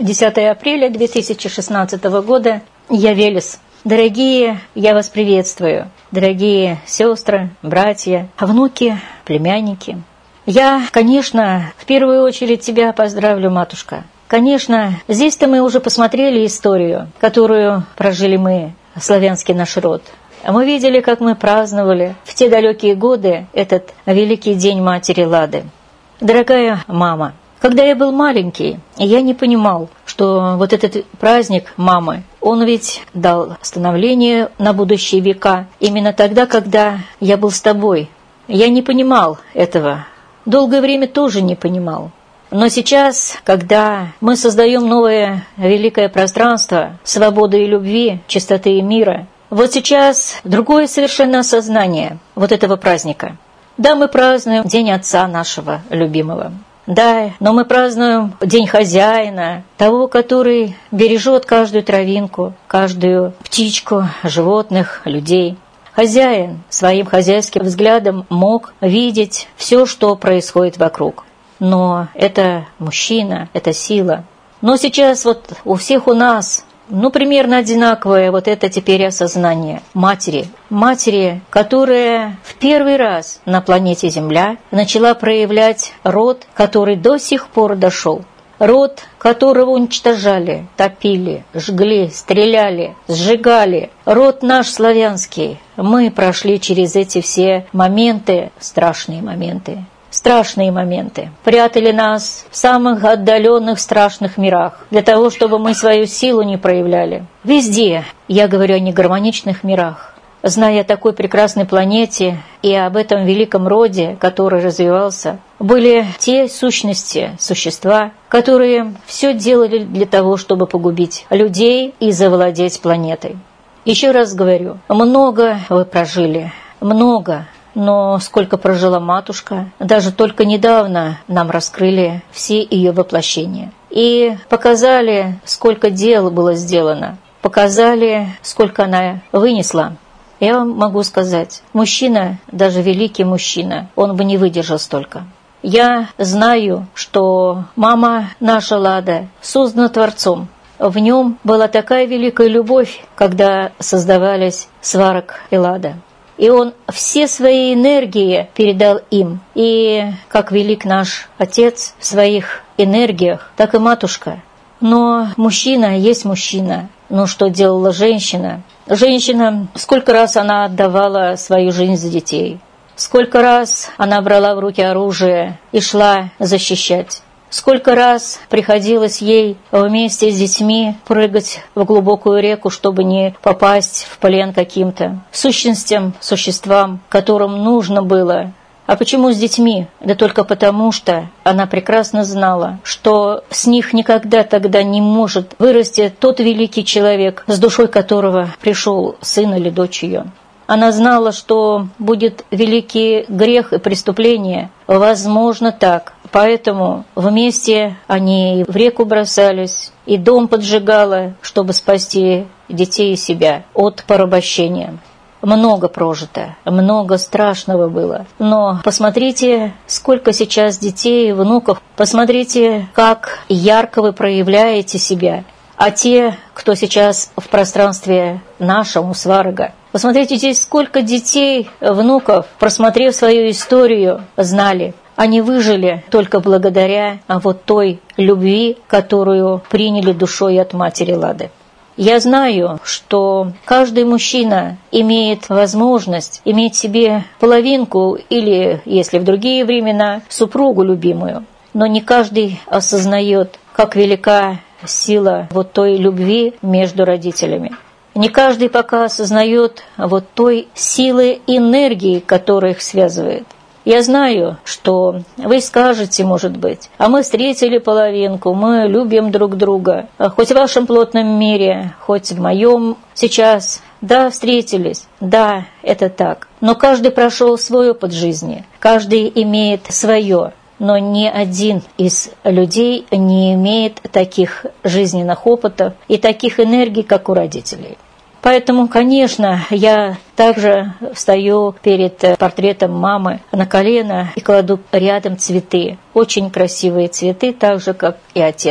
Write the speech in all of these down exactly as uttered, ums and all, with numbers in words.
десятое апреля две тысячи шестнадцатого года. Я Велес. Дорогие, я вас приветствую. Дорогие сестры, братья, внуки, племянники. Я, конечно, в первую очередь тебя поздравлю, матушка. Конечно, здесь-то мы уже посмотрели историю, которую прожили мы, славянский наш род. Мы видели, как мы праздновали в те далекие годы этот великий день Матери Лады. Дорогая мама, когда я был маленький, я не понимал, что вот этот праздник мамы, он ведь дал становление на будущие века именно тогда, когда я был с тобой. Я не понимал этого. Долгое время тоже не понимал. Но сейчас, когда мы создаем новое великое пространство свободы и любви, чистоты и мира, вот сейчас другое совершенно осознание вот этого праздника. Да, мы празднуем День Отца нашего любимого. Да, но мы празднуем День Хозяина, того, который бережет каждую травинку, каждую птичку, животных, людей. Хозяин своим хозяйским взглядом мог видеть все, что происходит вокруг. Но это мужчина, это сила. Но сейчас вот у всех у нас, ну, примерно одинаковое вот это теперь осознание матери. Матери, которая в первый раз на планете Земля начала проявлять род, который до сих пор дошел. Род, которого уничтожали, топили, жгли, стреляли, сжигали. Род наш славянский. Мы прошли через эти все моменты, страшные моменты. Страшные моменты. Прятали нас в самых отдаленных страшных мирах, для того, чтобы мы свою силу не проявляли. Везде, я говорю о негармоничных мирах, зная о такой прекрасной планете и об этом великом роде, который развивался, были те сущности, существа, которые все делали для того, чтобы погубить людей и завладеть планетой. Еще раз говорю, много вы прожили, много. Но сколько прожила матушка, даже только недавно нам раскрыли все ее воплощения. И показали, сколько дел было сделано, показали, сколько она вынесла. Я вам могу сказать, мужчина, даже великий мужчина, он бы не выдержал столько. Я знаю, что мама наша Лада создана Творцом. В нем была такая великая любовь, когда создавались Сварог и Лада. И он все свои энергии передал им. И как велик наш Отец в своих энергиях, так и матушка. Но мужчина есть мужчина. Но что делала женщина? Женщина, сколько раз она отдавала свою жизнь за детей. Сколько раз она брала в руки оружие и шла защищать. Сколько раз приходилось ей вместе с детьми прыгать в глубокую реку, чтобы не попасть в плен каким-то сущностям, существам, которым нужно было. А почему с детьми? Да только потому, что она прекрасно знала, что с них никогда тогда не может вырасти тот великий человек, с душой которого пришел сын или дочь ее. Она знала, что будет великий грех и преступление, возможно, так. Поэтому вместе они в реку бросались, и дом поджигала, чтобы спасти детей и себя от порабощения. Много прожито, много страшного было. Но посмотрите, сколько сейчас детей и внуков. Посмотрите, как ярко вы проявляете себя. А те, кто сейчас в пространстве нашем, у Сварога, посмотрите, здесь сколько детей, внуков, просмотрев свою историю, знали. Они выжили только благодаря вот той любви, которую приняли душой от Матери Лады. Я знаю, что каждый мужчина имеет возможность иметь себе половинку или, если в другие времена, супругу любимую. Но не каждый осознает, как велика сила вот той любви между родителями. Не каждый пока осознает вот той силы энергии, которая их связывает. Я знаю, что вы скажете, может быть, а мы встретили половинку, мы любим друг друга, хоть в вашем плотном мире, хоть в моем сейчас. Да, встретились, да, это так. Но каждый прошел свой опыт жизни, каждый имеет свое. Но ни один из людей не имеет таких жизненных опытов и таких энергий, как у родителей. Поэтому, конечно, я также встаю перед портретом мамы на колено и кладу рядом цветы. Очень красивые цветы, так же, как и отец.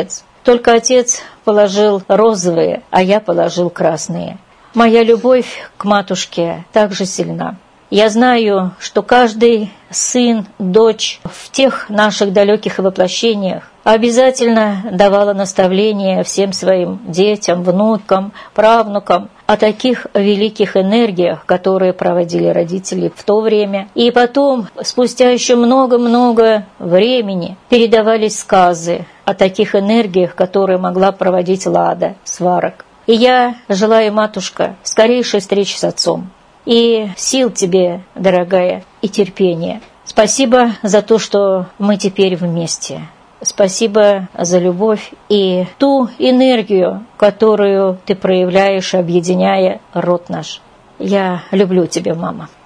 Только отец положил розовые, а я положил красные. Моя любовь к матушке также сильна. Я знаю, что каждый сын, дочь в тех наших далеких воплощениях обязательно давала наставления всем своим детям, внукам, правнукам о таких великих энергиях, которые проводили родители в то время. И потом, спустя еще много-много времени, передавались сказы о таких энергиях, которые могла проводить Лада Сварог. И я желаю, матушка, скорейшей встречи с отцом. И сил тебе, дорогая, и терпения. Спасибо за то, что мы теперь вместе. Спасибо за любовь и ту энергию, которую ты проявляешь, объединяя род наш. Я люблю тебя, мама.